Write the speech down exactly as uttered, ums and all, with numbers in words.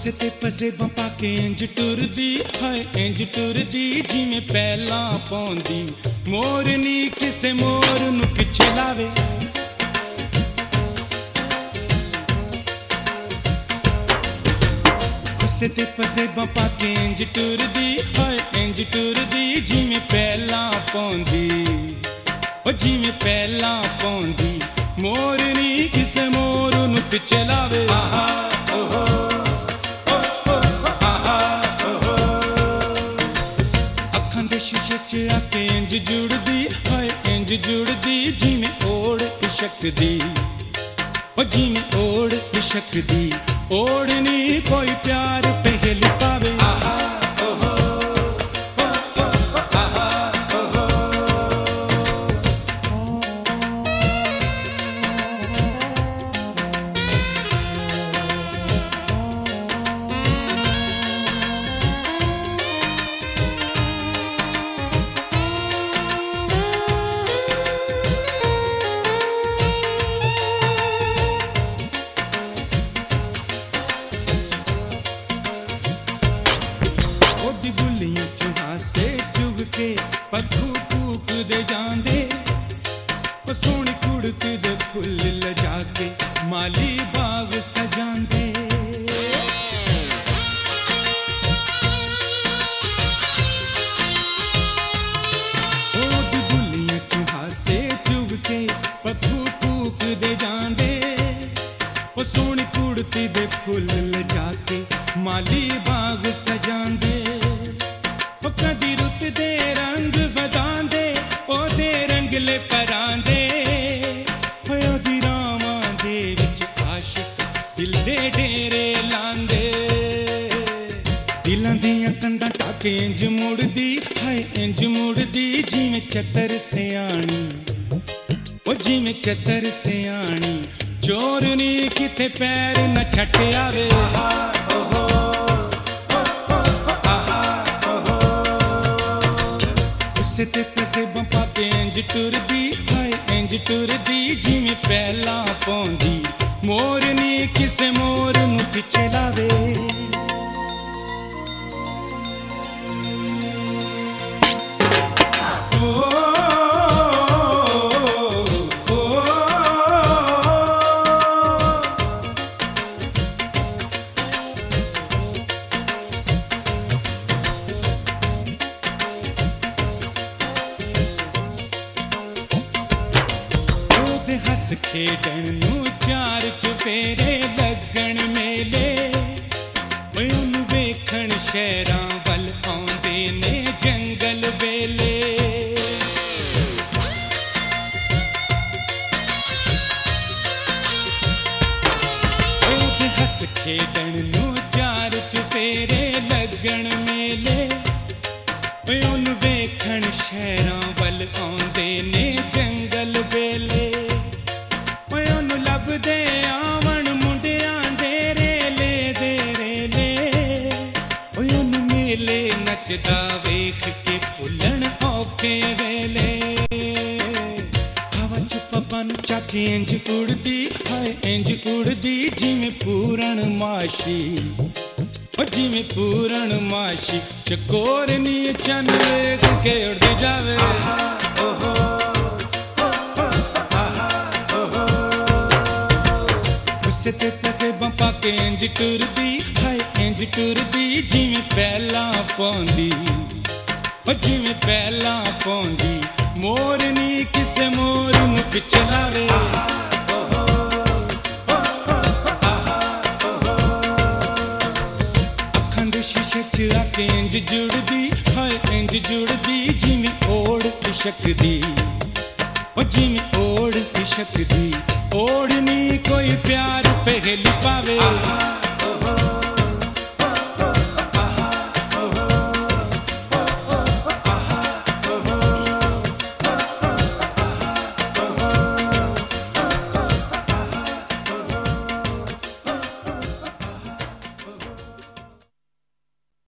गुस्से ते पजेबां पाके इंज टुरदी हाय इंज टुरदी जिवें पैलां पाउंदी मोरनी किसे मोर नूं पिछे लावे। गुस्से ते पजेबां पाके इंज टुरदी हाय इंज टुरदी जिवें पैलां पाउंदी ओ जिवें पैलां पाउंदी मोरनी किसे मोर नूं पिछे लावे। शीशे च आके इंज जुड़दी हाय इंज जुड़दी जिवें ओढ़ इश्क दी ओ जिवें ओढ़ इश्क दी ओढ़नी कोई प्यार पहली पावे। पत्थू फूक दे जांदे ओ सोहनी कुड़ती दे फुल लजा के माली बाग सजांदे। ओ दी बुलियां चों हासे चुग के पत्थू फूक दे जांदे ओ सोहनी कुड़ती दे फुल लजा के माली बाग सजांदे। ओ कदी रुत दे रंग वधांदे ओदे रंगले परांदे होए ओदी रावां दे विच आशिक दिल दे डेरे लांदे। दिलां दियां कंधां टाके इंज मुड़दी हाय इंज मुड़दी जिवें चतर सियाणी ओ जिवें चतर सियाणी चोरनी किते पैर न छट आवे। गुस्से ते पजेबां पाके इंज टुरदी हाय इंज टुरदी जिवें पैलां पाउंदी मोरनी किसे मोर नूं पिछे लावे। हस खेडन नूं चार चुफेरे लगन मेले ओनू वेखण शहरां वल आउंदे ने जंगल वेले। ओ हस खेडन नूं चार चुफेरे लगन मेले ओनू वेखण शहरां वल आउंदे ने जंगल वेले। दे आवन मुंडियां दे रेले दे रेले ओनू मेले नचदा वेख के भुल्लण औखे वेले। हवा च पवन चाके इंज उड़दी हाय इंज उड़दी जिवें पूरण माशी ओ जिवें पूरण माशी चकोरनी चन वेख के उड़दी जावे। गुस्से ते पजेबां पाके इंज टुरदी हाय इंज टुरदी जिवें पैलां पाउंदी ओ जिवें पैलां पाउंदी मोरनी किसे मोर नूं पिछे लावे। अखां दे शीशे च आके इंज जुड़दी हाय इंज जुड़दी जिवें ओढ़ इश्क दी ओ जिवें ओढ़ इश्क दी ओढ़नी कोई प्यार पहली पावे।